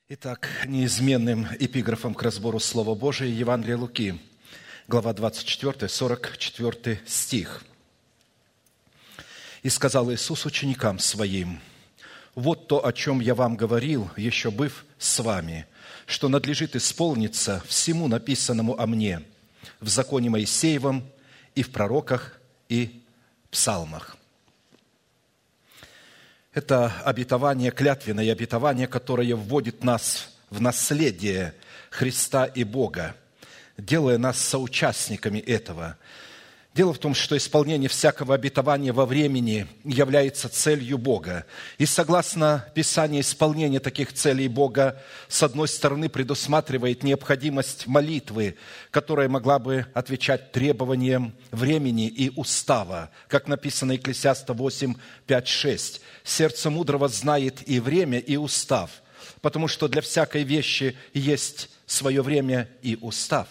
Итак, неизменным эпиграфом к разбору Слова Божия Евангелие Луки, глава 24, 44 стих. «И сказал Иисус ученикам Своим: вот то, о чем я вам говорил, еще быв с вами, что надлежит исполниться всему написанному о мне в законе Моисеевом и в пророках и псалмах». Это обетование, клятвенное обетование, которое вводит нас в наследие Христа и Бога, делая нас соучастниками этого. Дело в том, что исполнение всякого обетования во времени является целью Бога. И согласно Писанию, исполнение таких целей Бога, с одной стороны, предусматривает необходимость молитвы, которая могла бы отвечать требованиям времени и устава, как написано Екклесиаста 8, 5, 6. «Сердце мудрого знает и время, и устав, потому что для всякой вещи есть свое время и устав».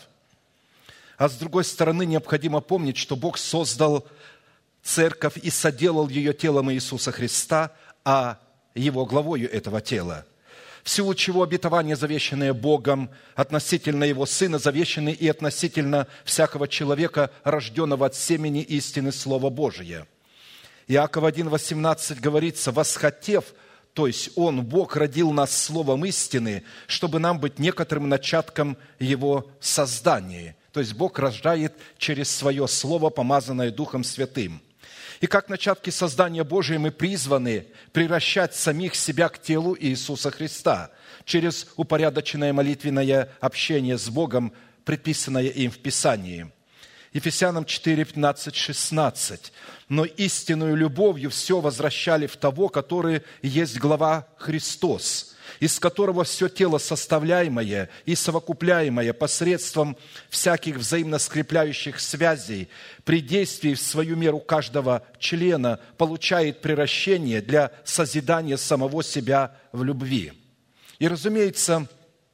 А с другой стороны, необходимо помнить, что Бог создал церковь и соделал ее телом Иисуса Христа, а Его главою этого тела. В силу чего обетования, завещанные Богом относительно Его Сына, завещаны и относительно всякого человека, рожденного от семени истины Слова Божия. Иакова 1,18 говорится: «Восхотев», то есть Он, Бог, родил нас словом истины, чтобы нам быть некоторым начатком Его создания». То есть Бог рождает через Свое Слово, помазанное Духом Святым. И как начатки создания Божия мы призваны превращать самих себя к телу Иисуса Христа через упорядоченное молитвенное общение с Богом, предписанное им в Писании. Ефесянам 4, 15, 16. «Но истинную любовью все возвращали в того, который есть глава Христос, из которого все тело составляемое и совокупляемое посредством всяких взаимно скрепляющих связей при действии в свою меру каждого члена получает приращение для созидания самого себя в любви». И, разумеется,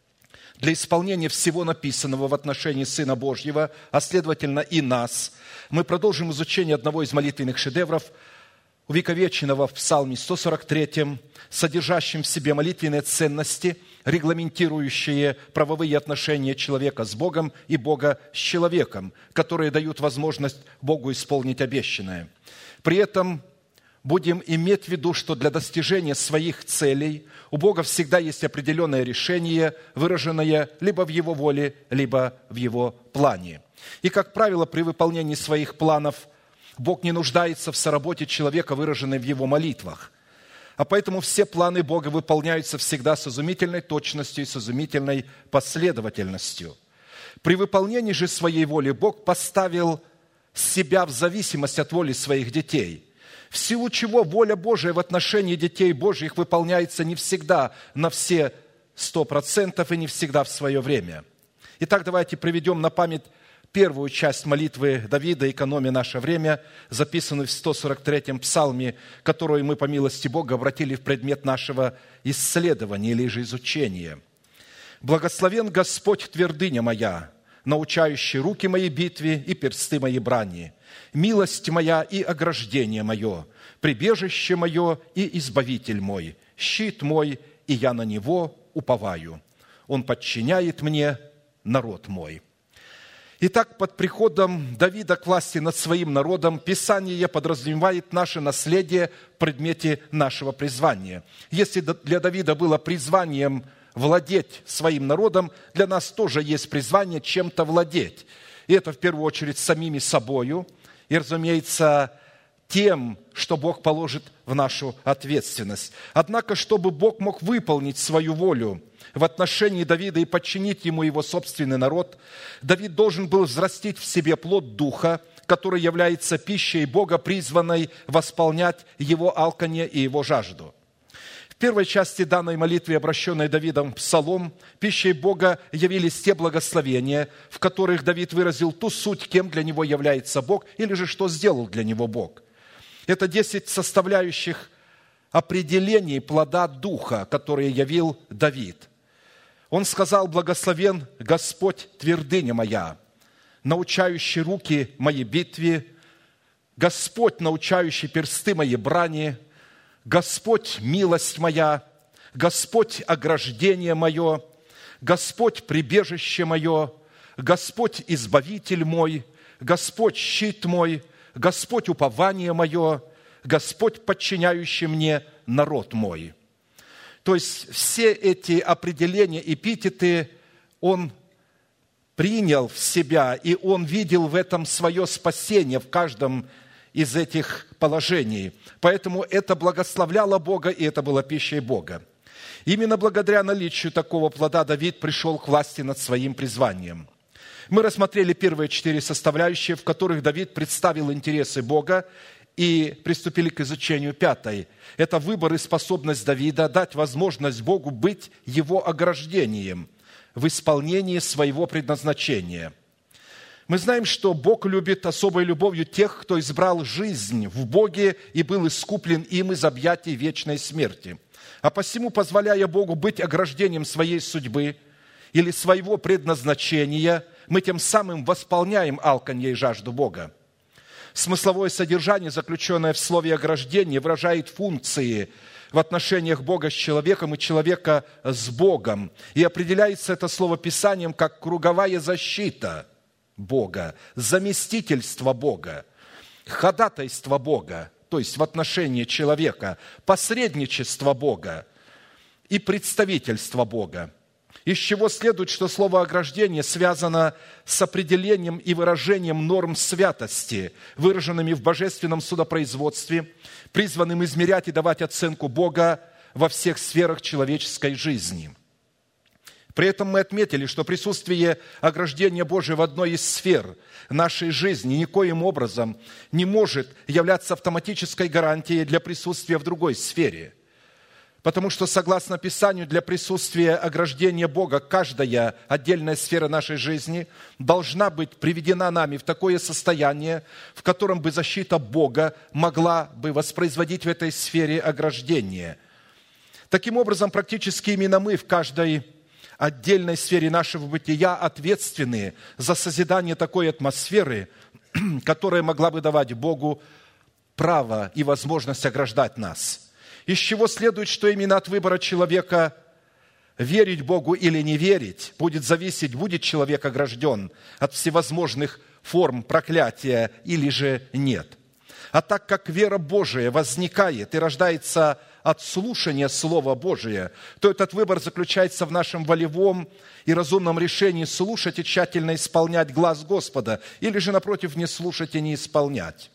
для исполнения всего написанного в отношении Сына Божьего, а следовательно и нас, мы продолжим изучение одного из молитвенных шедевров, увековеченного в Псалме 143, содержащим в себе молитвенные ценности, регламентирующие правовые отношения человека с Богом и Бога с человеком, которые дают возможность Богу исполнить обещанное. При этом будем иметь в виду, что для достижения своих целей у Бога всегда есть определенное решение, выраженное либо в Его воле, либо в Его плане. И, как правило, при выполнении своих планов Бог не нуждается в соработе человека, выраженной в его молитвах. А поэтому все планы Бога выполняются всегда с изумительной точностью и с изумительной последовательностью. При выполнении же своей воли Бог поставил себя в зависимость от воли своих детей, в силу чего воля Божия в отношении детей Божьих выполняется не всегда на все 100% и не всегда в свое время. Итак, давайте приведем на память первую часть молитвы Давида, экономя наше время, записанную в 143-м псалме, которую мы, по милости Бога, обратили в предмет нашего исследования или же изучения. «Благословен Господь, твердыня моя, научающий руки мои битве и персты мои брани, милость моя и ограждение мое, прибежище мое и избавитель мой, щит мой, и я на Него уповаю. Он подчиняет мне народ мой». Итак, под приходом Давида к власти над своим народом Писание подразумевает наше наследие в предмете нашего призвания. Если для Давида было призванием владеть своим народом, для нас тоже есть призвание чем-то владеть. И это в первую очередь самими собою и, разумеется, тем, что Бог положит в нашу ответственность. Однако, чтобы Бог мог выполнить свою волю в отношении Давида и подчинить ему его собственный народ, Давид должен был взрастить в себе плод Духа, который является пищей Бога, призванной восполнять его алканье и его жажду. В первой части данной молитвы, обращенной Давидом в Псалом, пищей Бога явились те благословения, в которых Давид выразил ту суть, кем для него является Бог, или же что сделал для него Бог. Это 10 составляющих определений плода Духа, которые явил Давид. Он сказал: «Благословен Господь, твердыня моя, научающий руки мои битве, Господь, научающий персты мои брани, Господь, милость моя, Господь – ограждение мое, Господь – прибежище мое, Господь – избавитель мой, Господь – щит мой, Господь – упование мое, Господь – подчиняющий мне народ мой». То есть все эти определения, эпитеты Он принял в себя, и Он видел в этом свое спасение в каждом из этих положений. Поэтому это благословляло Бога, и это было пищей Бога. Именно благодаря наличию такого плода Давид пришел к власти над своим призванием. Мы рассмотрели первые 4 составляющие, в которых Давид представил интересы Бога, и приступили к изучению 5. Это выбор и способность Давида дать возможность Богу быть его ограждением в исполнении своего предназначения. Мы знаем, что Бог любит особой любовью тех, кто избрал жизнь в Боге и был искуплен им из объятий вечной смерти. А посему, позволяя Богу быть ограждением своей судьбы или своего предназначения, мы тем самым восполняем алканье и жажду Бога. Смысловое содержание, заключенное в слове «ограждение», выражает функции в отношениях Бога с человеком и человека с Богом. И определяется это слово Писанием как круговая защита Бога, заместительство Бога, ходатайство Бога, то есть в отношении человека, посредничество Бога и представительство Бога. Из чего следует, что слово «ограждение» связано с определением и выражением норм святости, выраженными в божественном судопроизводстве, призванным измерять и давать оценку Бога во всех сферах человеческой жизни. При этом мы отметили, что присутствие ограждения Божия в одной из сфер нашей жизни никоим образом не может являться автоматической гарантией для присутствия в другой сфере. Потому что, согласно Писанию, для присутствия ограждения Бога каждая отдельная сфера нашей жизни должна быть приведена нами в такое состояние, в котором бы защита Бога могла бы воспроизводить в этой сфере ограждение. Таким образом, практически именно мы в каждой отдельной сфере нашего бытия ответственны за созидание такой атмосферы, которая могла бы давать Богу право и возможность ограждать нас. Из чего следует, что именно от выбора человека верить Богу или не верить будет зависеть, будет человек огражден от всевозможных форм проклятия или же нет. А так как вера Божия возникает и рождается от слушания Слова Божия, то этот выбор заключается в нашем волевом и разумном решении слушать и тщательно исполнять глас Господа, или же, напротив, не слушать и не исполнять.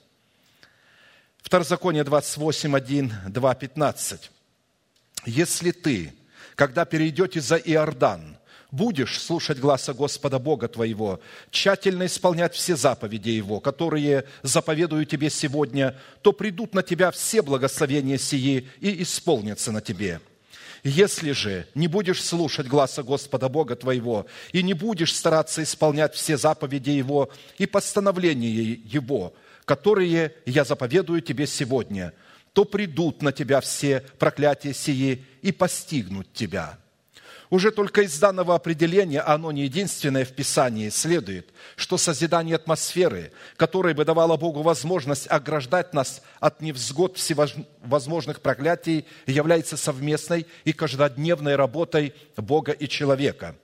Второзаконие 28, 1, 2, 15. «Если ты, когда перейдете за Иордан, будешь слушать гласа Господа Бога твоего, тщательно исполнять все заповеди Его, которые заповедую тебе сегодня, то придут на тебя все благословения сии и исполнятся на тебе. Если же не будешь слушать гласа Господа Бога твоего и не будешь стараться исполнять все заповеди Его и постановления Его, которые я заповедую тебе сегодня, то придут на тебя все проклятия сии и постигнут тебя». Уже только из данного определения, оно не единственное в Писании, следует, что созидание атмосферы, которая бы давала Богу возможность ограждать нас от невзгод всевозможных проклятий, является совместной и каждодневной работой Бога и человека.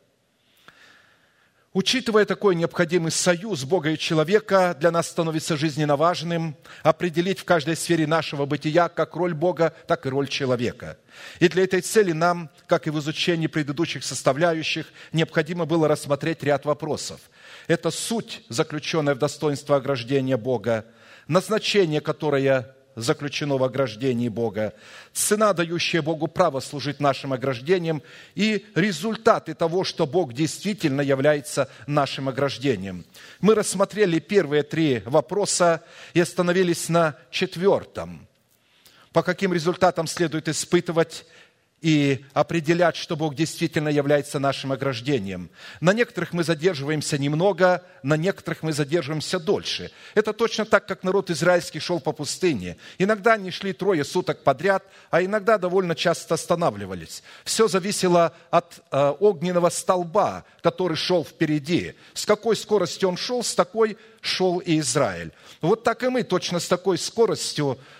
Учитывая такой необходимый союз Бога и человека, для нас становится жизненно важным определить в каждой сфере нашего бытия как роль Бога, так и роль человека. И для этой цели нам, как и в изучении предыдущих составляющих, необходимо было рассмотреть ряд вопросов. Это суть, заключенная в достоинстве ограждения Бога, назначение, которое заключено в ограждении Бога, цена, дающая Богу право служить нашим ограждением, и результаты того, что Бог действительно является нашим ограждением. Мы рассмотрели первые 3 вопроса и остановились на 4. По каким результатам следует испытывать и определять, что Бог действительно является нашим ограждением. На некоторых мы задерживаемся немного, на некоторых мы задерживаемся дольше. Это точно так, как народ израильский шел по пустыне. Иногда они шли 3 суток подряд, а иногда довольно часто останавливались. Все зависело от огненного столба, который шел впереди. С какой скоростью он шел, с такой шел и Израиль. Вот так и мы точно с такой скоростью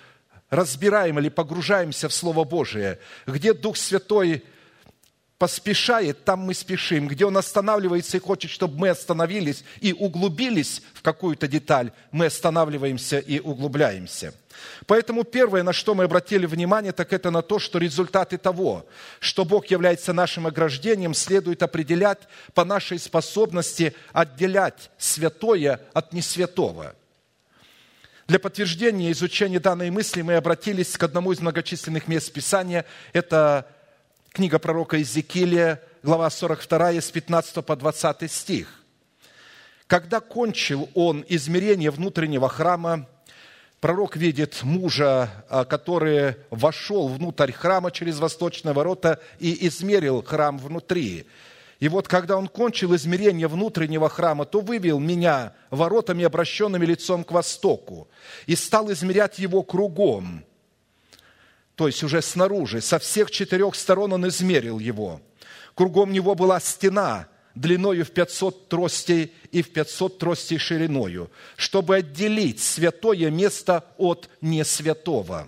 разбираем или погружаемся в Слово Божие, где Дух Святой поспешает, там мы спешим. Где Он останавливается и хочет, чтобы мы остановились и углубились в какую-то деталь, мы останавливаемся и углубляемся. Поэтому первое, на что мы обратили внимание, так это на то, что результаты того, что Бог является нашим ограждением, следует определять по нашей способности отделять святое от несвятого. Для подтверждения изучения данной мысли мы обратились к одному из многочисленных мест Писания. Это книга пророка Иезекииля, глава 42, с 15 по 20 стих. «Когда кончил он измерение внутреннего храма, пророк видит мужа, который вошел внутрь храма через восточные ворота и измерил храм внутри. И вот, когда он кончил измерение внутреннего храма, то вывел меня воротами, обращенными лицом к востоку, и стал измерять его кругом». То есть уже снаружи, со всех 4 сторон он измерил его. Кругом него была стена длиною в 500 тростей и в 500 тростей шириною, чтобы отделить святое место от несвятого.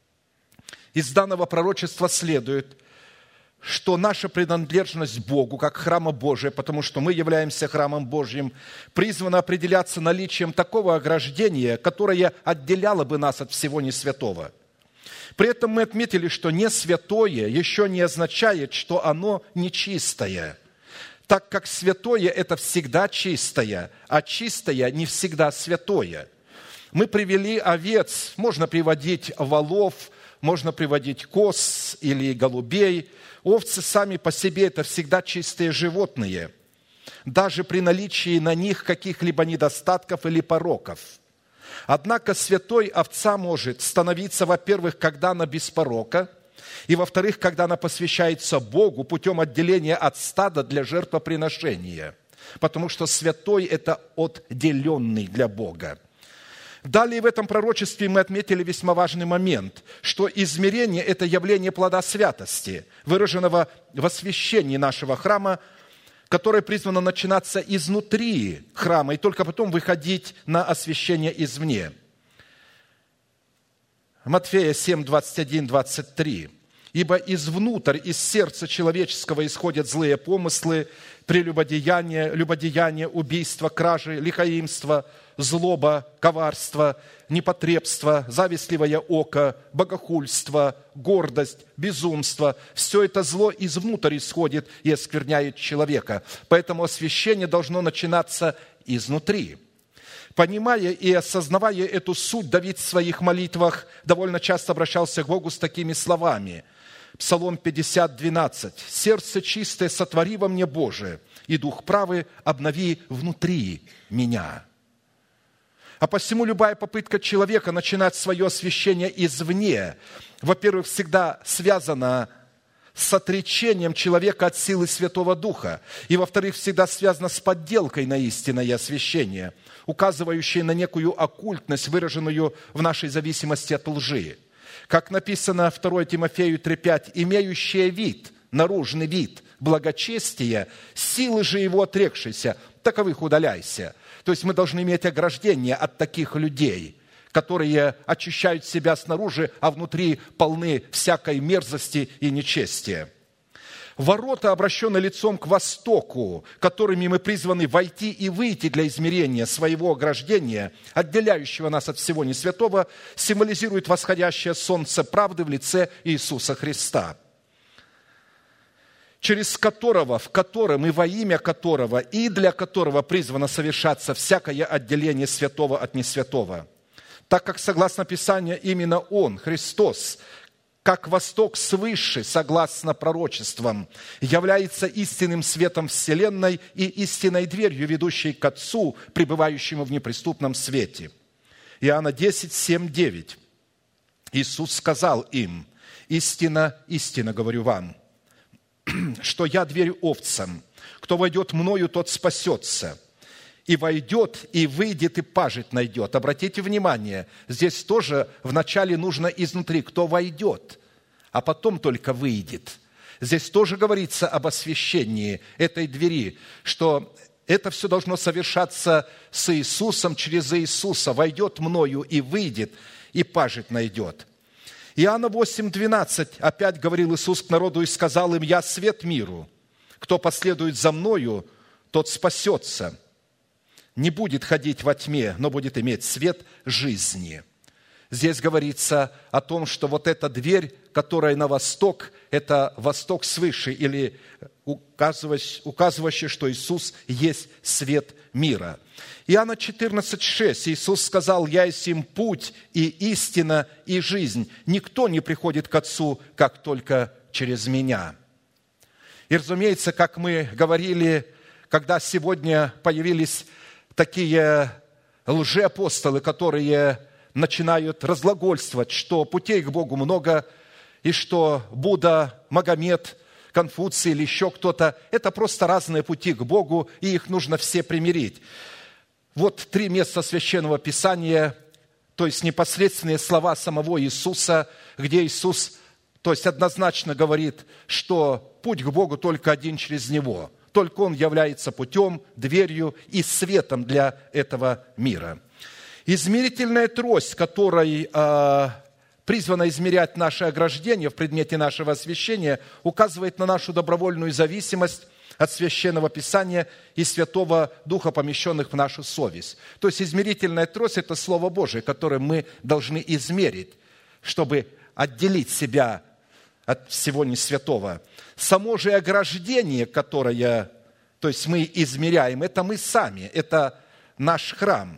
Из данного пророчества следует, что наша принадлежность Богу, как храма Божия, потому что мы являемся храмом Божьим, призвана определяться наличием такого ограждения, которое отделяло бы нас от всего несвятого. При этом мы отметили, что несвятое еще не означает, что оно нечистое, так как святое – это всегда чистое, а чистое не всегда святое. Мы привели овец, можно приводить волов, можно приводить коз или голубей. Овцы сами по себе – это всегда чистые животные, даже при наличии на них каких-либо недостатков или пороков. Однако святой овца может становиться, во-первых, когда она без порока, и, во-вторых, когда она посвящается Богу путем отделения от стада для жертвоприношения, потому что святой – это отделенный для Бога. Далее в этом пророчестве мы отметили весьма важный момент, что измерение – это явление плода святости, выраженного в освящении нашего храма, которое призвано начинаться изнутри храма и только потом выходить на освящение извне. Матфея 7, 21, 23. «Ибо извнутрь, из сердца человеческого исходят злые помыслы, прелюбодеяние, убийство, кражи, лихоимство, злоба, коварство, непотребство, завистливое око, богохульство, гордость, безумство. Все это зло извнутрь исходит и оскверняет человека. Поэтому освящение должно начинаться изнутри». Понимая и осознавая эту суть, Давид в своих молитвах довольно часто обращался к Богу с такими словами. Псалом 50, 12. «Сердце чистое сотвори во мне, Боже, и дух правый обнови внутри меня». А посему любая попытка человека начинать свое освящение извне, во-первых, всегда связана с отречением человека от силы Святого Духа, и, во-вторых, всегда связана с подделкой на истинное освящение, указывающей на некую оккультность, выраженную в нашей зависимости от лжи. Как написано 2 Тимофею 3,5, «имеющие вид, наружный вид, благочестия, силы же его отрекшейся, таковых удаляйся». То есть мы должны иметь ограждение от таких людей, которые очищают себя снаружи, а внутри полны всякой мерзости и нечестия. Ворота, обращенные лицом к востоку, которыми мы призваны войти и выйти для измерения своего ограждения, отделяющего нас от всего несвятого, символизируют восходящее солнце правды в лице Иисуса Христа, через которого, в котором и во имя которого, и для которого призвано совершаться всякое отделение святого от несвятого. Так как, согласно Писанию, именно Он, Христос, как восток свыше, согласно пророчествам, является истинным светом вселенной и истинной дверью, ведущей к Отцу, пребывающему в неприступном свете. Иоанна 10, 7, 9. Иисус сказал им: «Истинно, истинно говорю вам, что я дверь овцам. Кто войдет мною, тот спасется. И войдет, и выйдет, и пажить найдет». Обратите внимание, здесь тоже вначале нужно изнутри, кто войдет, а потом только выйдет. Здесь тоже говорится об освящении этой двери, что это все должно совершаться с Иисусом, через Иисуса. Войдет мною, и выйдет, и пажить найдет. Иоанна 8:12 опять говорил Иисус к народу и сказал им: «Я свет миру. Кто последует за Мною, тот спасется. Не будет ходить во тьме, но будет иметь свет жизни». Здесь говорится о том, что вот эта дверь, которая на восток, это восток свыше, или указывающий, что Иисус есть свет мира. Иоанна 14:6 Иисус сказал: «Я есть им путь и истина и жизнь. Никто не приходит к Отцу, как только через Меня». И, разумеется, как мы говорили, когда сегодня появились такие лжеапостолы, которые начинают разглагольствовать, что путей к Богу много, и что Будда, Магомед, Конфуций или еще кто-то – это просто разные пути к Богу, и их нужно все примирить. Вот 3 места Священного Писания, то есть непосредственные слова самого Иисуса, где Иисус, то есть однозначно говорит, что путь к Богу только один через Него. Только Он является путем, дверью и светом для этого мира. Измерительная трость, которой призвана измерять наше ограждение в предмете нашего освящения, указывает на нашу добровольную зависимость от Священного Писания и Святого Духа, помещенных в нашу совесть. То есть измерительная трость – это Слово Божие, которое мы должны измерить, чтобы отделить себя от всего несвятого. Само же ограждение, которое, то есть мы измеряем, это мы сами, это наш храм,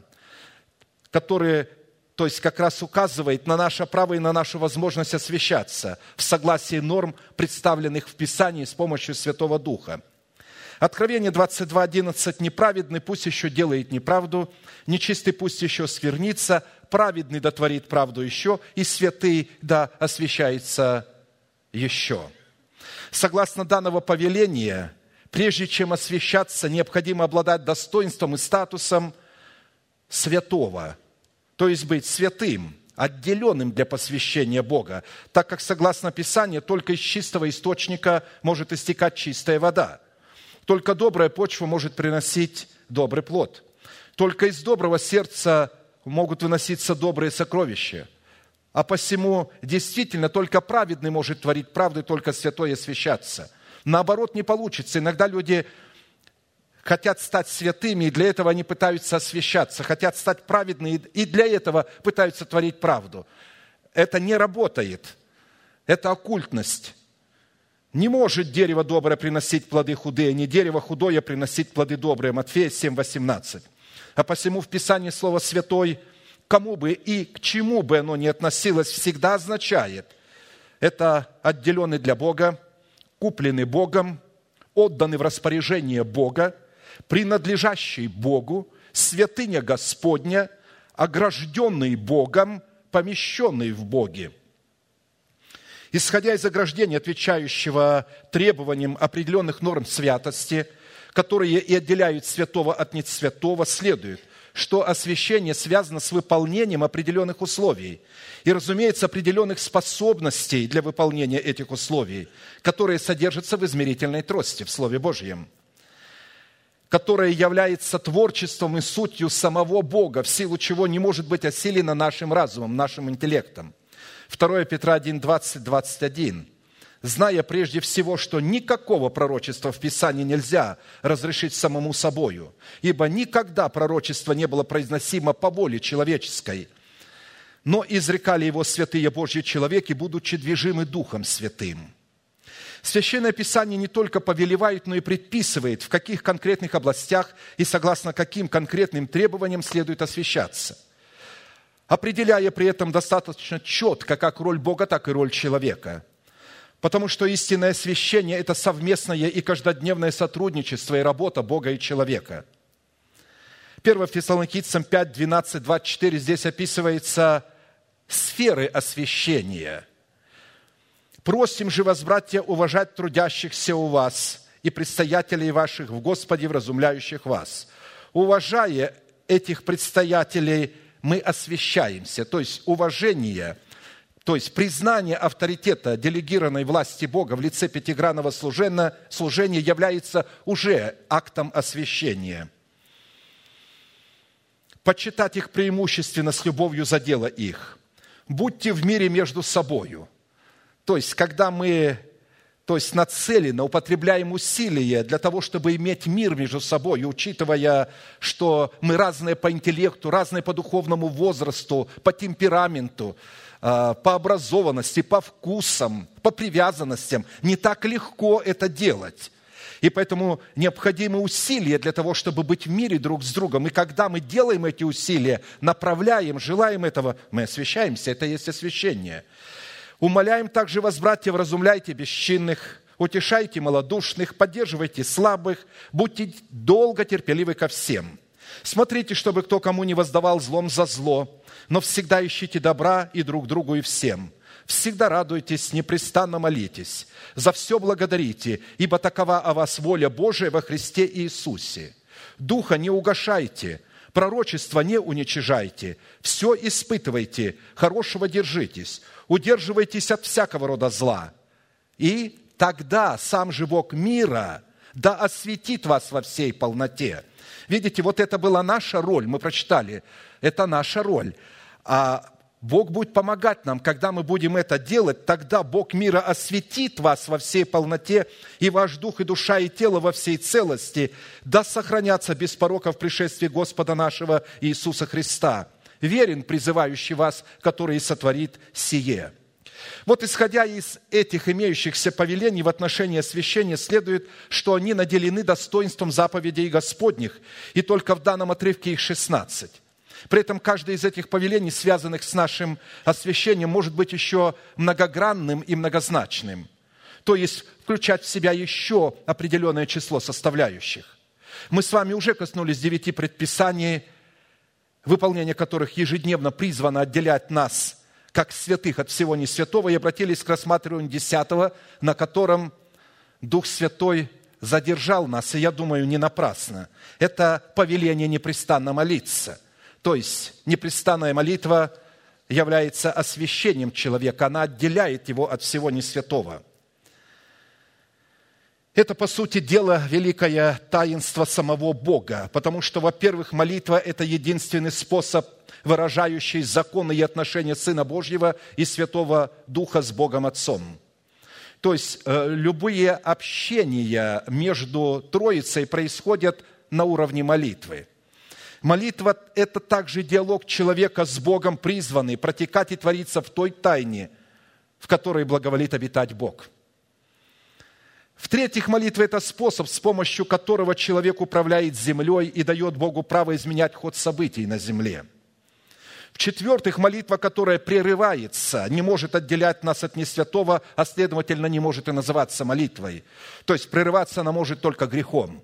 который, то есть как раз указывает на наше право и на нашу возможность освящаться в согласии норм, представленных в Писании с помощью Святого Духа. Откровение 22:11. «Неправедный пусть еще делает неправду, нечистый пусть еще сквернится, праведный да творит правду еще, и святый да освящается еще». Согласно данного повеления, прежде чем освящаться, необходимо обладать достоинством и статусом святого, то есть быть святым, отделенным для посвящения Бога, так как, согласно Писанию, только из чистого источника может истекать чистая вода. Только добрая почва может приносить добрый плод. Только из доброго сердца могут выноситься добрые сокровища. А посему, действительно, только праведный может творить правду, и только святой освящаться. Наоборот, не получится. Иногда люди хотят стать святыми, и для этого они пытаются освящаться, хотят стать праведными, и для этого пытаются творить правду. Это не работает. Это оккультность. Не может дерево доброе приносить плоды худые, не дерево худое приносить плоды добрые. Матфея 7:18. А посему в Писании слово «святой», кому бы и к чему бы оно ни относилось, всегда означает: это отделенный для Бога, купленный Богом, отданный в распоряжение Бога, принадлежащий Богу, святыня Господня, огражденный Богом, помещенный в Боге. Исходя из ограждения, отвечающего требованиям определенных норм святости, которые и отделяют святого от несвятого, следует, что освящение связано с выполнением определенных условий и, разумеется, определенных способностей для выполнения этих условий, которые содержатся в измерительной трости, в Слове Божьем, которое является творчеством и сутью самого Бога, в силу чего не может быть осилено нашим разумом, нашим интеллектом. 2 Петра 1:20-21. «Зная прежде всего, что никакого пророчества в Писании нельзя разрешить самому собою, ибо никогда пророчество не было произносимо по воле человеческой, но изрекали его святые Божьи человеки, будучи движимы Духом Святым». Священное Писание не только повелевает, но и предписывает, в каких конкретных областях и согласно каким конкретным требованиям следует освящаться, определяя при этом достаточно четко как роль Бога, так и роль человека. Потому что истинное освящение – это совместное и каждодневное сотрудничество и работа Бога и человека. 1 Фессалоникийцам 5, 12, 24 здесь описывается сферы освящения. «Просим же вас, братья, уважать трудящихся у вас и предстоятелей ваших в Господе, вразумляющих вас. Уважая этих предстоятелей, мы освящаемся». То есть уважение, то есть признание авторитета делегированной власти Бога в лице пятигранного служения является уже актом освящения. Почитать их преимущественно с любовью за дело их. будьте в мире между собою. То есть, когда мы нацеленно употребляем усилия для того, чтобы иметь мир между собой, учитывая, что мы разные по интеллекту, разные по духовному возрасту, по темпераменту, по образованности, по вкусам, по привязанностям, не так легко это делать. И поэтому необходимы усилия для того, чтобы быть в мире друг с другом. И когда мы делаем эти усилия, направляем, желаем этого, мы освящаемся, это и есть освящение. Умоляем также вас, братья, вразумляйте бесчинных, утешайте малодушных, поддерживайте слабых, будьте долго терпеливы ко всем. Смотрите, чтобы кто кому не воздавал злом за зло, но всегда ищите добра и друг другу, и всем. Всегда радуйтесь, непрестанно молитесь, за все благодарите, ибо такова о вас воля Божия во Христе Иисусе. Духа не угашайте, пророчества не уничижайте, все испытывайте, хорошего держитесь, удерживайтесь от всякого рода зла. И тогда сам же Бог мира да осветит вас во всей полноте. Видите, вот это была наша роль, мы прочитали, это наша роль. А Бог будет помогать нам, когда мы будем это делать, тогда Бог мира осветит вас во всей полноте, и ваш дух, и душа, и тело во всей целости, да сохранятся без порока в пришествии Господа нашего Иисуса Христа. Верен призывающий вас, который сотворит сие. Вот исходя из этих имеющихся повелений в отношении освящения, следует, что они наделены достоинством заповедей Господних, и только в данном отрывке их 16. При этом каждое из этих повелений, связанных с нашим освящением, может быть еще многогранным и многозначным, то есть включать в себя еще определенное число составляющих. Мы с вами уже коснулись 9 предписаний, выполнение которых ежедневно призвано отделять нас, как святых, от всего несвятого, и обратились к рассматриванию 10, на котором Дух Святой задержал нас, и я думаю, не напрасно. Это повеление непрестанно молиться. То есть непрестанная молитва является освящением человека, она отделяет его от всего несвятого. Это, по сути дела, великое таинство самого Бога, потому что, во-первых, молитва – это единственный способ, выражающий законы и отношения Сына Божьего и Святого Духа с Богом Отцом. То есть любые общения между Троицей происходят на уровне молитвы. Молитва – это также диалог человека с Богом, призванный протекать и твориться в той тайне, в которой благоволит обитать Бог. В-третьих, молитва – это способ, с помощью которого человек управляет землей и дает Богу право изменять ход событий на земле. В-четвертых, молитва, которая прерывается, не может отделять нас от несвятого, а следовательно, не может и называться молитвой. То есть прерываться она может только грехом.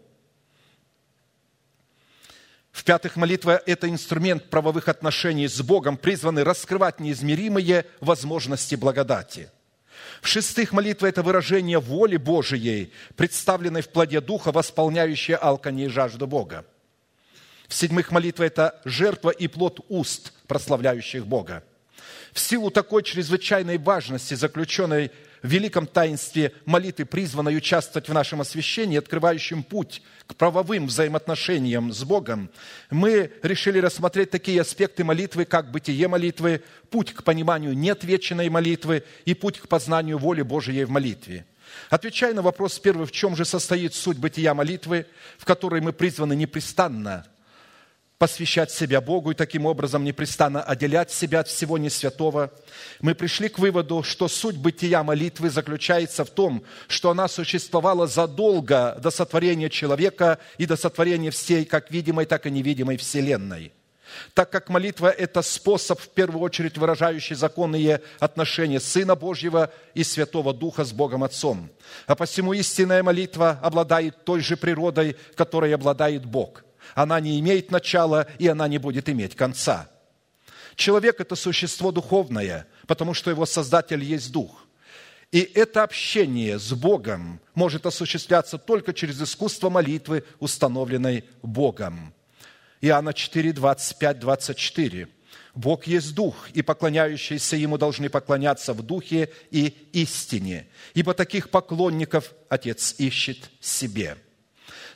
В-пятых, молитва – это инструмент правовых отношений с Богом, призванный раскрывать неизмеримые возможности благодати. В-шестых, молитва – это выражение воли Божией, представленной в плоде Духа, восполняющей алканье и жажду Бога. В-седьмых, молитва – это жертва и плод уст, прославляющих Бога. В силу такой чрезвычайной важности, заключенной в великом таинстве молитвы, призванной участвовать в нашем освящении, открывающем путь к правовым взаимоотношениям с Богом, мы решили рассмотреть такие аспекты молитвы, как бытие молитвы, путь к пониманию неотвеченной молитвы и путь к познанию воли Божией в молитве. Отвечая на вопрос первый, в чем же состоит суть бытия молитвы, в которой мы призваны непрестанно посвящать себя Богу и таким образом непрестанно отделять себя от всего несвятого, мы пришли к выводу, что суть бытия молитвы заключается в том, что она существовала задолго до сотворения человека и до сотворения всей как видимой, так и невидимой вселенной. Так как молитва – это способ, в первую очередь, выражающий законные отношения Сына Божьего и Святого Духа с Богом Отцом. А посему истинная молитва обладает той же природой, которой обладает Бог. Она не имеет начала, и она не будет иметь конца. Человек – это существо духовное, потому что его Создатель есть Дух. И это общение с Богом может осуществляться только через искусство молитвы, установленной Богом. Иоанна 4, 25, 24. «Бог есть Дух, и поклоняющиеся Ему должны поклоняться в Духе и истине, ибо таких поклонников Отец ищет себе».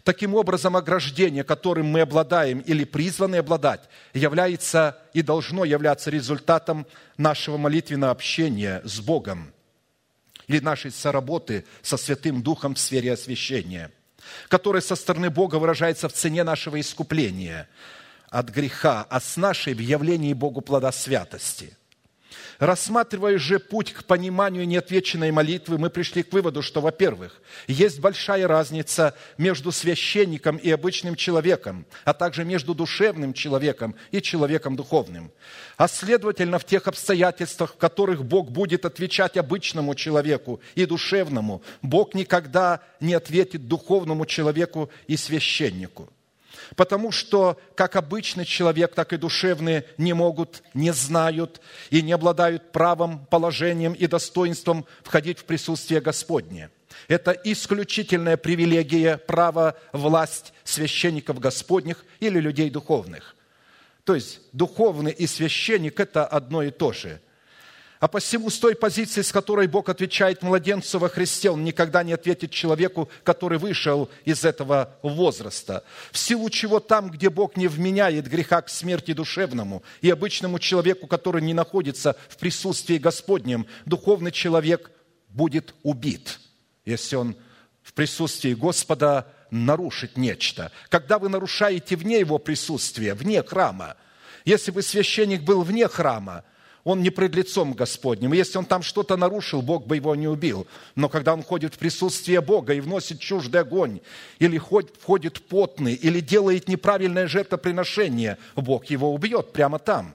Таким образом, ограждение, которым мы обладаем или призваны обладать, является и должно являться результатом нашего молитвенного общения с Богом или нашей соработы со Святым Духом в сфере освящения, которая со стороны Бога выражается в цене нашего искупления от греха, а с нашей в явлении Богу плода святости. Рассматривая же путь к пониманию неотвеченной молитвы, мы пришли к выводу, что, во-первых, есть большая разница между священником и обычным человеком, а также между душевным человеком и человеком духовным. А следовательно, в тех обстоятельствах, в которых Бог будет отвечать обычному человеку и душевному, Бог никогда не ответит духовному человеку и священнику. Потому что как обычный человек, так и душевные не могут, не знают и не обладают правом, положением и достоинством входить в присутствие Господне. Это исключительная привилегия, право, власть священников Господних или людей духовных. То есть духовный и священник – это одно и то же. А посему с той позиции, с которой Бог отвечает младенцу во Христе, Он никогда не ответит человеку, который вышел из этого возраста. В силу чего там, где Бог не вменяет греха к смерти душевному и обычному человеку, который не находится в присутствии Господнем, духовный человек будет убит, если он в присутствии Господа нарушит нечто. Когда вы нарушаете вне Его присутствия, вне храма, если бы священник был вне храма, он не пред лицом Господним. Если он там что-то нарушил, Бог бы его не убил. Но когда он ходит в присутствие Бога и вносит чуждый огонь, или входит потный, или делает неправильное жертвоприношение, Бог его убьет прямо там.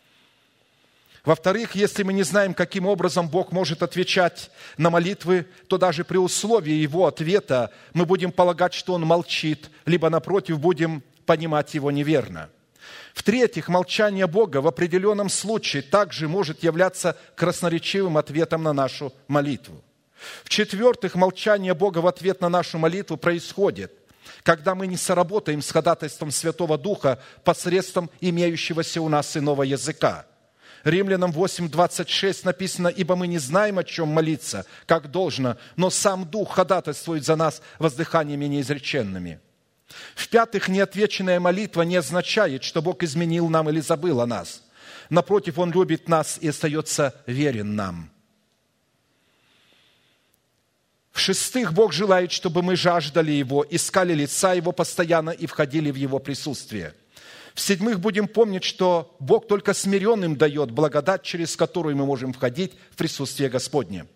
Во-вторых, если мы не знаем, каким образом Бог может отвечать на молитвы, то даже при условии Его ответа мы будем полагать, что Он молчит, либо, напротив, будем понимать Его неверно. В-третьих, молчание Бога в определенном случае также может являться красноречивым ответом на нашу молитву. В-четвертых, молчание Бога в ответ на нашу молитву происходит, когда мы не соработаем с ходатайством Святого Духа посредством имеющегося у нас иного языка. Римлянам 8:26 написано: «Ибо мы не знаем, о чем молиться, как должно, но сам Дух ходатайствует за нас воздыханиями неизреченными». В-пятых, неотвеченная молитва не означает, что Бог изменил нам или забыл о нас. Напротив, Он любит нас и остается верен нам. В-шестых, Бог желает, чтобы мы жаждали Его, искали лица Его постоянно и входили в Его присутствие. В-седьмых, будем помнить, что Бог только смиренным дает благодать, через которую мы можем входить в присутствие Господне.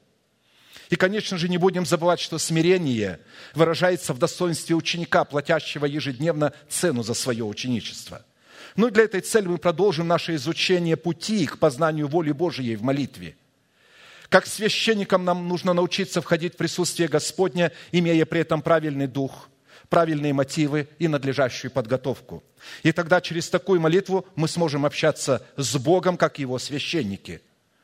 И, конечно же, не будем забывать, что смирение выражается в достоинстве ученика, платящего ежедневно цену за свое ученичество. Ну и для этой цели мы продолжим наше изучение пути к познанию воли Божией в молитве. Как священникам нам нужно научиться входить в присутствие Господне, имея при этом правильный дух, правильные мотивы и надлежащую подготовку. И тогда через такую молитву мы сможем общаться с Богом, как Его священники.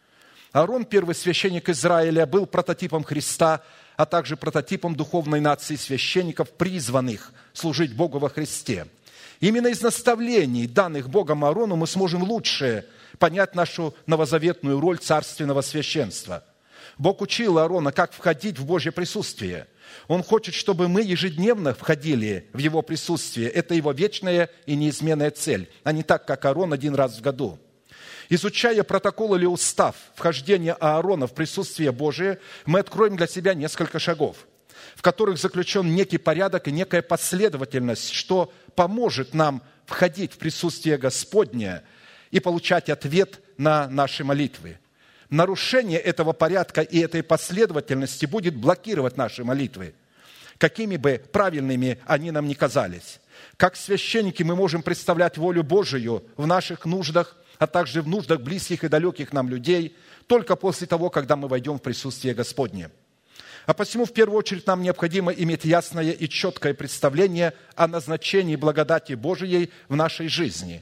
Аарон, первый священник Израиля, был прототипом Христа, а также прототипом духовной нации священников, призванных служить Богу во Христе. Именно из наставлений, данных Богом Аарону, мы сможем лучше понять нашу новозаветную роль царственного священства. Бог учил Аарона, как входить в Божье присутствие. Он хочет, чтобы мы ежедневно входили в Его присутствие. Это Его вечная и неизменная цель, а не так, как Аарон один раз в году. Изучая протокол или устав вхождения Аарона в присутствие Божие, мы откроем для себя несколько шагов, в которых заключен некий порядок и некая последовательность, что поможет нам входить в присутствие Господне и получать ответ на наши молитвы. Нарушение этого порядка и этой последовательности будет блокировать наши молитвы, какими бы правильными они нам ни казались. Как священники мы можем представлять волю Божию в наших нуждах, а также в нуждах близких и далеких нам людей, только после того, когда мы войдем в присутствие Господне. А посему, в первую очередь, нам необходимо иметь ясное и четкое представление о назначении благодати Божией в нашей жизни,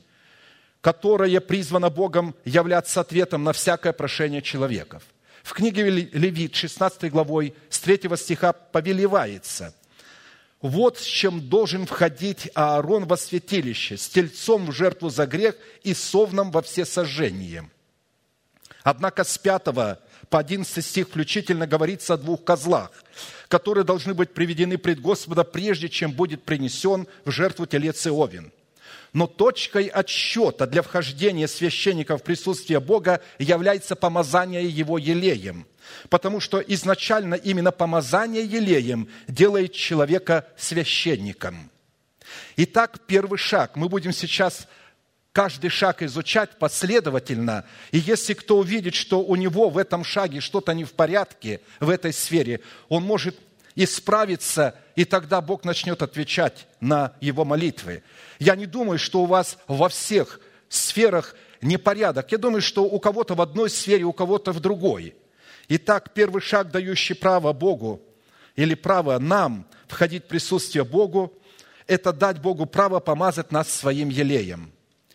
которая призвана Богом являться ответом на всякое прошение человеков. В книге Левит, 16 главой, с 3 стиха повелевается: «Вот с чем должен входить Аарон во святилище, с тельцом в жертву за грех и совном во всесожжение». Однако с 5 по 11 стих включительно говорится о 2 козлах, которые должны быть приведены пред Господа, прежде чем будет принесен в жертву телец и овен. Но точкой отсчета для вхождения священника в присутствие Бога является помазание его елеем, потому что изначально именно помазание елеем делает человека священником. Итак, первый шаг. Мы будем сейчас каждый шаг изучать последовательно. И если кто увидит, что у него в этом шаге что-то не в порядке, в этой сфере, он может исправиться, и тогда Бог начнет отвечать на его молитвы. Я не думаю, что у вас во всех сферах непорядок. Я думаю, что у кого-то в одной сфере, у кого-то в другой. Итак, первый шаг, дающий право Богу или право нам входить в присутствие Богу, это дать Богу право помазать нас своим елеем.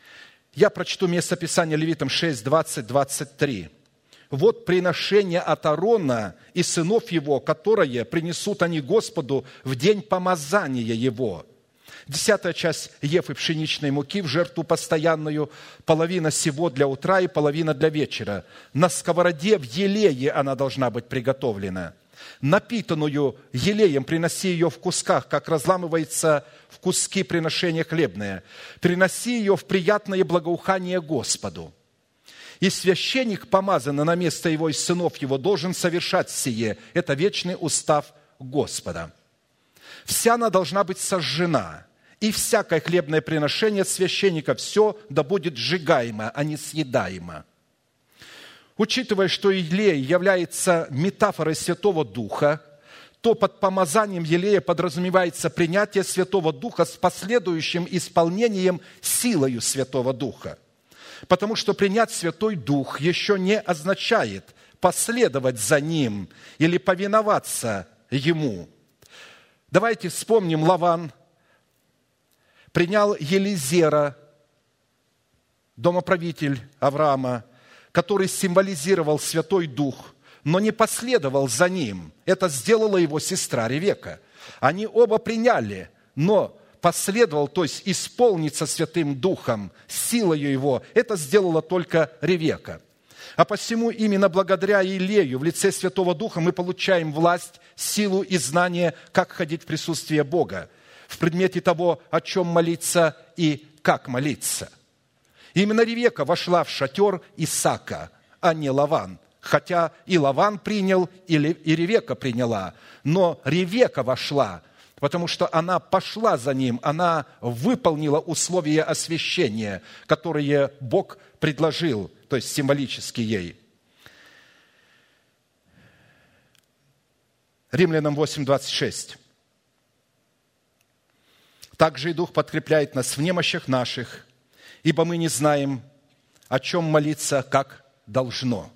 Я прочту местописание Левитам 6, 20, 23. «Вот приношение от Аарона и сынов его, которое принесут они Господу в день помазания его. 10 часть ефы пшеничной муки в жертву постоянную, половина сего для утра и половина для вечера. На сковороде в елее она должна быть приготовлена. Напитанную елеем приноси ее в кусках, как разламывается в куски приношения хлебное. Приноси ее в приятное благоухание Господу. И священник, помазанный на место его и сынов его, должен совершать сие. Это вечный устав Господа. Вся она должна быть сожжена, и всякое хлебное приношение священника, все да будет сжигаемо, а не съедаемо». Учитывая, что елей является метафорой Святого Духа, то под помазанием елея подразумевается принятие Святого Духа с последующим исполнением силою Святого Духа. Потому что принять Святой Дух еще не означает последовать за Ним или повиноваться Ему. Давайте вспомним, Лаван принял Елизера, домоправитель Авраама, который символизировал Святой Дух, но не последовал за Ним. Это сделала его сестра Ревека. Они оба приняли, но последовал, то есть исполниться Святым Духом, силою Его, это сделала только Ревека. А посему именно благодаря елею в лице Святого Духа мы получаем власть, силу и знание, как ходить в присутствие Бога, в предмете того, о чем молиться и как молиться. Именно Ревека вошла в шатер Исаака, а не Лаван. Хотя и Лаван принял, и Ревека приняла, но Ревека вошла, потому что она пошла за ним, она выполнила условия освящения, которые Бог предложил, то есть символически ей. Римлянам 8:26. «Также и Дух подкрепляет нас в немощах наших, ибо мы не знаем, о чем молиться, как должно».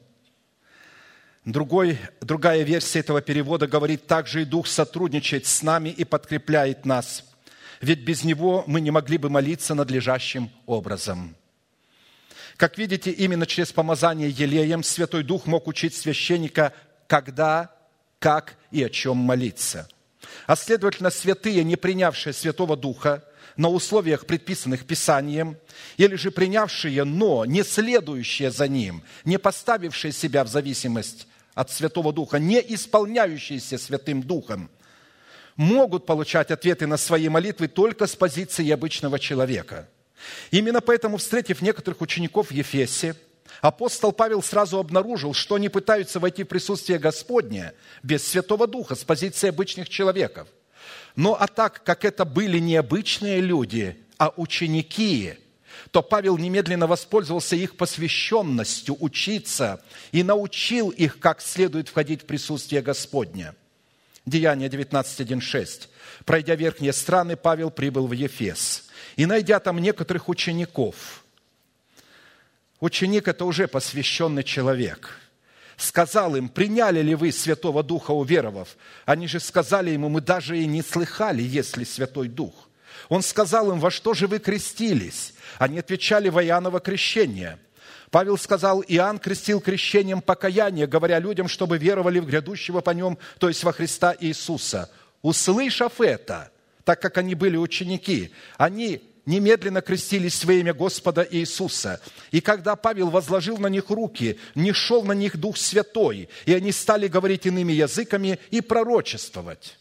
Другая версия этого перевода говорит: «Также и Дух сотрудничает с нами и подкрепляет нас, ведь без Него мы не могли бы молиться надлежащим образом». Как видите, именно через помазание елеем Святой Дух мог учить священника, когда, как и о чем молиться. А следовательно, святые, не принявшие Святого Духа на условиях, предписанных Писанием, или же принявшие, но не следующие за Ним, не поставившие себя в зависимость от Святого Духа, не исполняющиеся Святым Духом, могут получать ответы на свои молитвы только с позиции обычного человека. Именно поэтому, встретив некоторых учеников в Ефесе, апостол Павел сразу обнаружил, что они пытаются войти в присутствие Господне без Святого Духа, с позиции обычных человеков. Но а так как это были не обычные люди, а ученики, то Павел немедленно воспользовался их посвященностью учиться и научил их, как следует входить в присутствие Господне. Деяния 19:1-6. «Пройдя верхние страны, Павел прибыл в Ефес, и, найдя там некоторых учеников». Ученик – это уже посвященный человек. «Сказал им: приняли ли вы Святого Духа, уверовав? Они же сказали ему: мы даже и не слыхали, есть ли Святой Дух. Он сказал им: во что же вы крестились? Они отвечали: во Иоанново крещение. Павел сказал: Иоанн крестил крещением покаяния, говоря людям, чтобы веровали в грядущего по нем, то есть во Христа Иисуса. Услышав это, так как они были ученики, они немедленно крестились во имя Господа Иисуса. И когда Павел возложил на них руки, нишел на них Дух Святой, и они стали говорить иными языками и пророчествовать.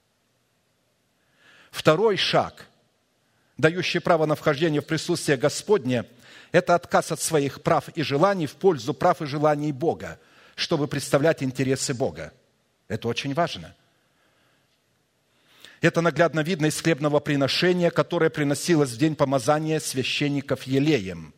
Второй шаг, дающий право на вхождение в присутствие Господне, это отказ от своих прав и желаний в пользу прав и желаний Бога, чтобы представлять интересы Бога. Это очень важно. Это наглядно видно из хлебного приношения, которое приносилось в день помазания священников елеем.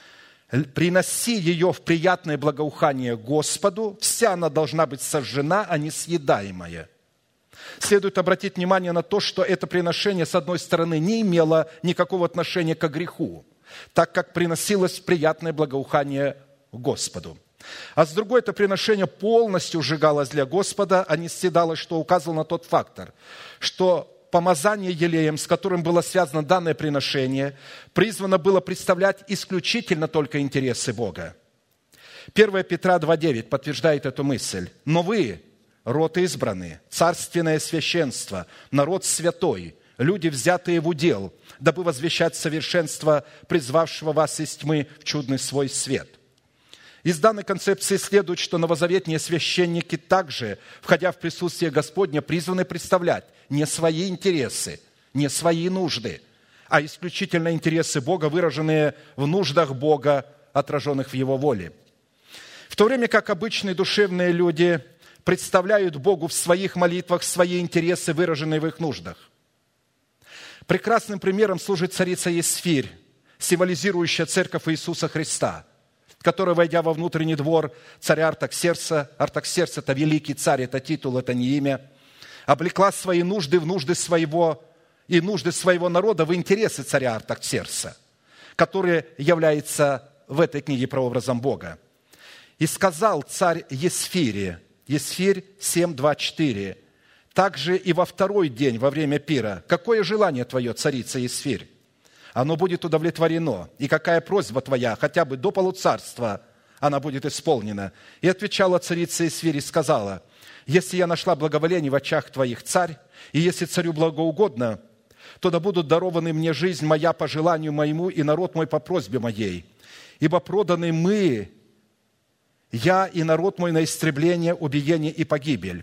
Приноси ее в приятное благоухание Господу, вся она должна быть сожжена, а не съедаемая. Следует обратить внимание на то, что это приношение, с одной стороны, не имело никакого отношения к греху, так как приносилось в приятное благоухание Господу. А с другой, это приношение полностью сжигалось для Господа, а не съедалось, что указывало на тот фактор, что помазание елеем, с которым было связано данное приношение, призвано было представлять исключительно только интересы Бога. 1 Петра 2,9 подтверждает эту мысль. «Но вы, род избранный, царственное священство, народ святой, люди, взятые в удел, дабы возвещать совершенство призвавшего вас из тьмы в чудный свой свет». Из данной концепции следует, что новозаветные священники также, входя в присутствие Господне, призваны представлять не свои интересы, не свои нужды, а исключительно интересы Бога, выраженные в нуждах Бога, отраженных в Его воле. В то время как обычные душевные люди представляют Богу в своих молитвах свои интересы, выраженные в их нуждах. Прекрасным примером служит царица Есфирь, символизирующая церковь Иисуса Христа, которая, войдя во внутренний двор царя Артаксеркса, Артаксеркс – это великий царь, это титул, это не имя, облекла свои нужды в нужды своего и нужды своего народа в интересы царя Артаксеркса, который является в этой книге прообразом Бога. «И сказал царь Есфире», Есфирь 7:2-4, «также и во второй день, во время пира, какое желание твое, царица Есфирь? Оно будет удовлетворено, и какая просьба твоя, хотя бы до полуцарства, она будет исполнена». И отвечала царица Есфирь и сказала: «Если я нашла благоволение в очах твоих, царь, и если царю благоугодно, то да будут дарованы мне жизнь моя по желанию моему и народ мой по просьбе моей. Ибо проданы мы, я и народ мой, на истребление, убиение и погибель.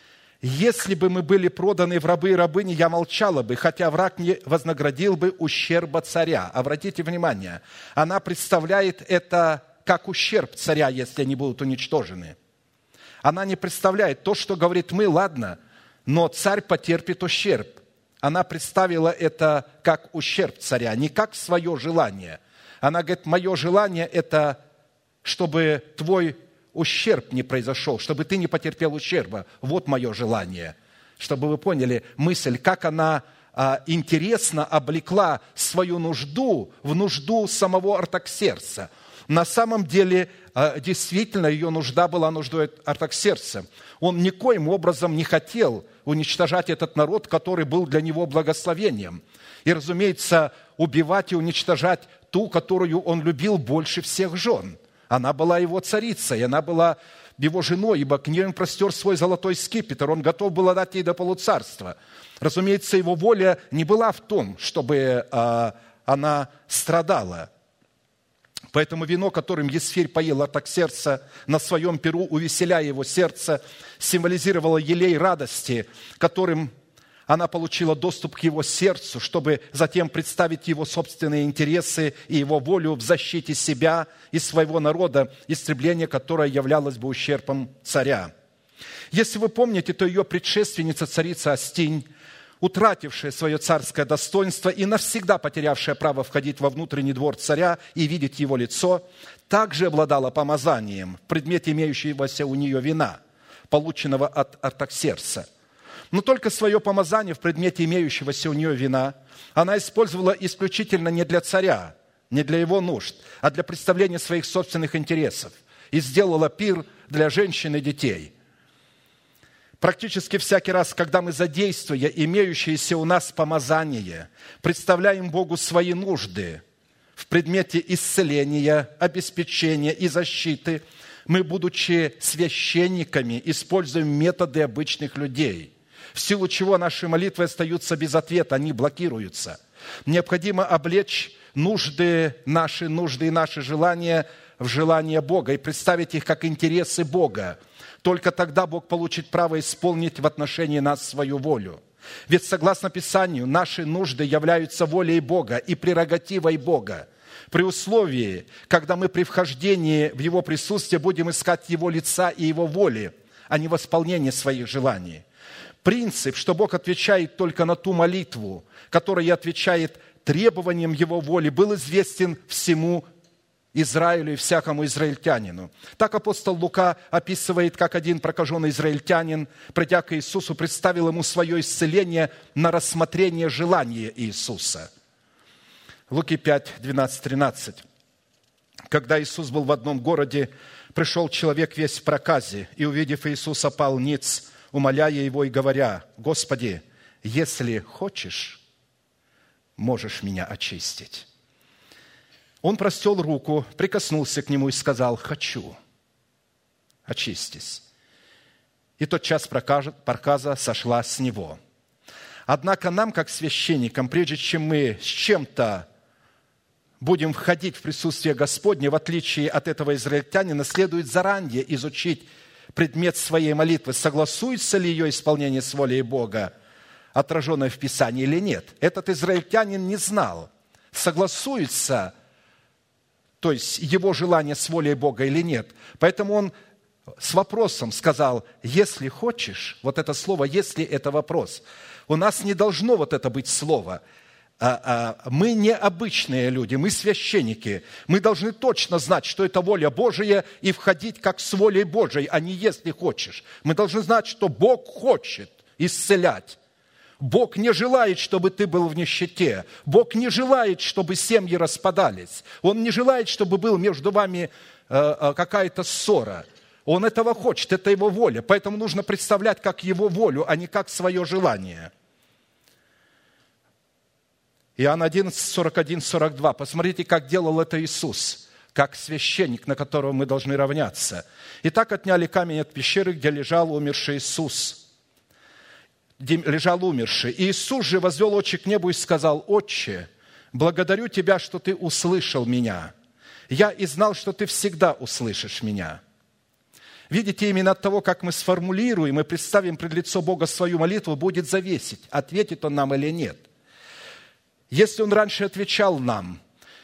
Если бы мы были проданы в рабы и рабыни, я молчала бы, хотя враг не вознаградил бы ущерба царя». Обратите внимание, она представляет это как ущерб царя, если они будут уничтожены. Она не представляет то, что говорит мы, ладно, но царь потерпит ущерб. Она представила это как ущерб царя, не как свое желание. Она говорит, мое желание – это чтобы твой ущерб не произошел, чтобы ты не потерпел ущерба. Вот мое желание. Чтобы вы поняли мысль, как она интересно облекла свою нужду в нужду самого Артаксеркса. На самом деле, действительно, ее нужда была нуждой Артаксеркса. Он никоим образом не хотел уничтожать этот народ, который был для него благословением. И, разумеется, убивать и уничтожать ту, которую он любил больше всех жен. Она была его царицей, она была его женой, ибо к ней он простер свой золотой скипетр, он готов был отдать ей до полуцарства. Разумеется, его воля не была в том, чтобы она страдала. Поэтому вино, которым Есфирь поил Артаксеркса на своем перу, увеселяя его сердце, символизировало елей радости, которым она получила доступ к его сердцу, чтобы затем представить его собственные интересы и его волю в защите себя и своего народа, истребление, которое являлось бы ущербом царя. Если вы помните, то ее предшественница, царица Астинь, утратившая свое царское достоинство и навсегда потерявшая право входить во внутренний двор царя и видеть его лицо, также обладала помазанием в предмете имеющегося у нее вина, полученного от Артаксеркса. Но только свое помазание в предмете имеющегося у нее вина она использовала исключительно не для царя, не для его нужд, а для представления своих собственных интересов. И сделала пир для женщин и детей. Практически всякий раз, когда мы, задействуя имеющееся у нас помазание, представляем Богу свои нужды в предмете исцеления, обеспечения и защиты, мы, будучи священниками, используем методы обычных людей, в силу чего наши молитвы остаются без ответа, они блокируются. Необходимо облечь нужды и наши желания в желания Бога и представить их как интересы Бога. Только тогда Бог получит право исполнить в отношении нас свою волю. Ведь, согласно Писанию, наши нужды являются волей Бога и прерогативой Бога. При условии, когда мы при вхождении в Его присутствие будем искать Его лица и Его воли, а не восполнение своих желаний. Принцип, что Бог отвечает только на ту молитву, которая отвечает требованиям Его воли, был известен всему Израилю и всякому израильтянину. Так апостол Лука описывает, как один прокаженный израильтянин, придя к Иисусу, представил ему свое исцеление на рассмотрение желания Иисуса. Луки 5, 12, 13. Когда Иисус был в одном городе, пришел человек весь в проказе, и, увидев Иисуса, пал ниц, умоляя Его и говоря: «Господи, если хочешь, можешь меня очистить». Он простел руку, прикоснулся к нему и сказал: «Хочу, очистись». И тотчас проказа сошла с него. Однако нам, как священникам, прежде чем мы с чем-то будем входить в присутствие Господне, в отличие от этого израильтянина, следует заранее изучить предмет своей молитвы, согласуется ли ее исполнение с волей Бога, отраженное в Писании, или нет. Этот израильтянин не знал, согласуется, то есть его желание с волей Бога или нет. Поэтому он с вопросом сказал: «Если хочешь», вот это слово «если» – это вопрос. У нас не должно вот это быть слово. Мы не обычные люди, мы священники. Мы должны точно знать, что это воля Божия, и входить как с волей Божией, а не «если хочешь». Мы должны знать, что Бог хочет исцелять. Бог не желает, чтобы ты был в нищете. Бог не желает, чтобы семьи распадались. Он не желает, чтобы был между вами какая-то ссора. Он этого хочет, это Его воля. Поэтому нужно представлять как Его волю, а не как свое желание. Иоанн 11, 41, 42. Посмотрите, как делал это Иисус, как священник, на которого мы должны равняться. «Итак, отняли камень от пещеры, где лежал умерший Иисус». Лежал умерший. И Иисус же возвел очи к небу и сказал: «Отче, благодарю Тебя, что Ты услышал меня. Я и знал, что Ты всегда услышишь меня». Видите, именно от того, как мы сформулируем и представим пред лицо Бога свою молитву, будет зависеть, ответит Он нам или нет. Если Он раньше отвечал нам,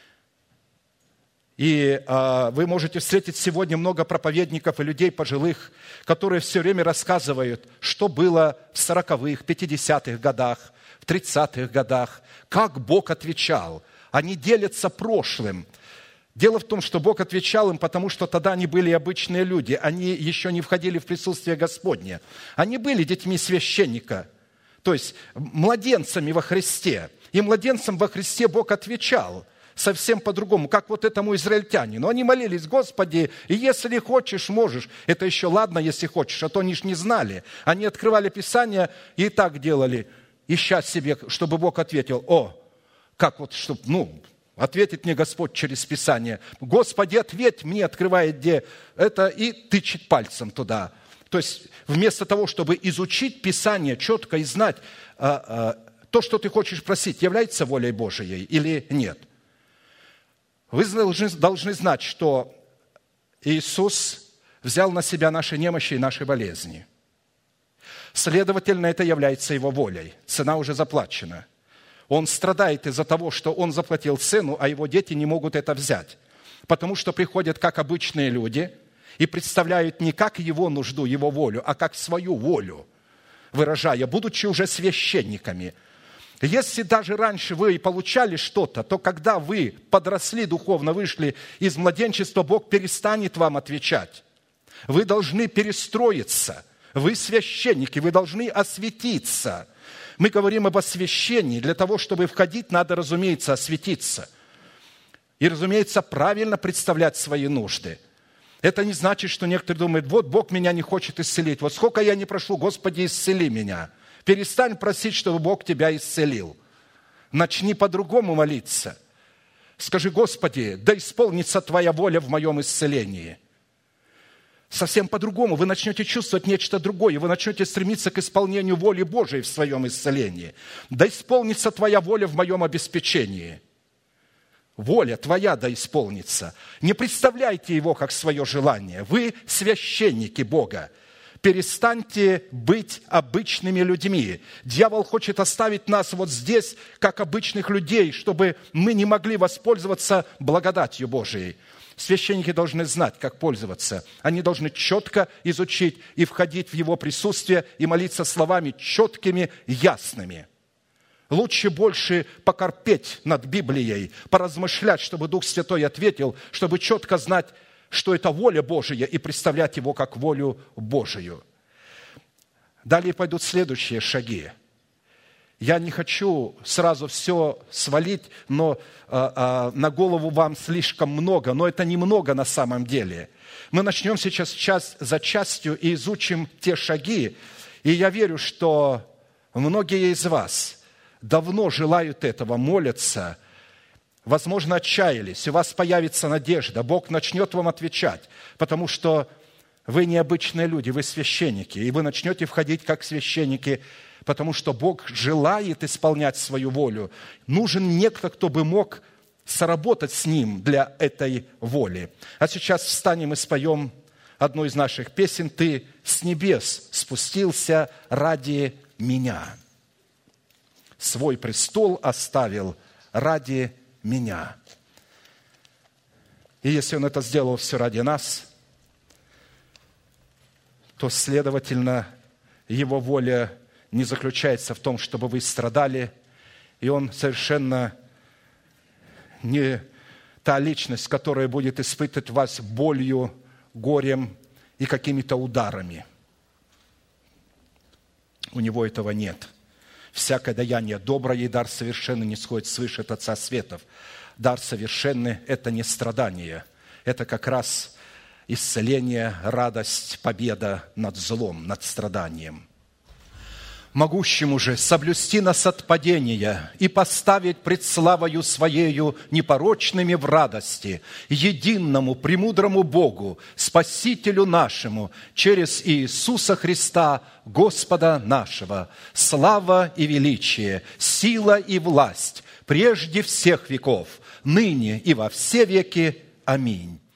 и вы можете встретить сегодня много проповедников и людей пожилых, которые все время рассказывают, что было в 40-х, 50-х годах, в 30-х годах, как Бог отвечал. Они делятся прошлым. Дело в том, что Бог отвечал им, потому что тогда они были обычные люди, они еще не входили в присутствие Господне. Они были детьми священника, то есть младенцами во Христе. И младенцам во Христе Бог отвечал совсем по-другому, как вот этому израильтянину. Они молились: «Господи, если хочешь, можешь». Это еще ладно, если хочешь, а то они ж не знали. Они открывали Писание и так делали, ища себе, чтобы Бог ответил: как вот, чтобы, ответит мне Господь через Писание. «Господи, ответь мне», открывает где это, и тычет пальцем туда. То есть вместо того, чтобы изучить Писание четко и знать, то, что ты хочешь просить, является волей Божией или нет. Вы должны знать, что Иисус взял на себя наши немощи и наши болезни. Следовательно, это является Его волей. Цена уже заплачена. Он страдает из-за того, что Он заплатил цену, а Его дети не могут это взять. Потому что приходят как обычные люди и представляют не как Его нужду, Его волю, а как свою волю, выражая, будучи уже священниками. Если даже раньше вы получали что-то, то когда вы подросли духовно, вышли из младенчества, Бог перестанет вам отвечать. Вы должны перестроиться. Вы священники, вы должны осветиться. Мы говорим об освящении. Для того, чтобы входить, надо, разумеется, осветиться. И, разумеется, правильно представлять свои нужды. Это не значит, что некоторые думают: вот Бог меня не хочет исцелить. Вот сколько я не прошу: Господи, исцели меня. Перестань просить, чтобы Бог тебя исцелил. Начни по-другому молиться. Скажи: Господи, да исполнится Твоя воля в моем исцелении. совсем по-другому. Вы начнете чувствовать нечто другое. Вы начнете стремиться к исполнению воли Божией в своем исцелении. Да исполнится Твоя воля в моем обеспечении. Воля Твоя да исполнится. Не представляйте Его как свое желание. Вы священники Бога. Перестаньте быть обычными людьми. Дьявол хочет оставить нас вот здесь, как обычных людей, чтобы мы не могли воспользоваться благодатью Божией. Священники должны знать, как пользоваться. Они должны четко изучить и входить в Его присутствие и молиться словами четкими, ясными. Лучше больше покорпеть над Библией, поразмышлять, чтобы Дух Святой ответил, чтобы четко знать, что это воля Божия, и представлять Его как волю Божию. Далее пойдут следующие шаги. Я не хочу сразу все свалить, но на голову вам слишком много, но это немного на самом деле. Мы начнем сейчас часть за частью и изучим те шаги, и я верю, что многие из вас давно желают этого, молятся, возможно, отчаялись, у вас появится надежда, Бог начнет вам отвечать, потому что вы необычные люди, вы священники, и вы начнете входить как священники, потому что Бог желает исполнять свою волю. Нужен некто, кто бы мог соработать с Ним для этой воли. А сейчас встанем и споем одну из наших песен «Ты с небес спустился ради меня, свой престол оставил ради меня». И если Он это сделал все ради нас, то, следовательно, Его воля не заключается в том, чтобы вы страдали, и Он совершенно не та личность, которая будет испытывать вас болью, горем и какими-то ударами. У Него этого нет. Всякое даяние доброе и дар совершенный не сходит свыше от Отца Светов. Дар совершенный – это не страдание, это как раз исцеление, радость, победа над злом, над страданием. Могущему же соблюсти нас от падения и поставить пред славою Своею непорочными в радости, единому, премудрому Богу, Спасителю нашему, через Иисуса Христа, Господа нашего, слава и величие, сила и власть, прежде всех веков, ныне и во все веки. Аминь.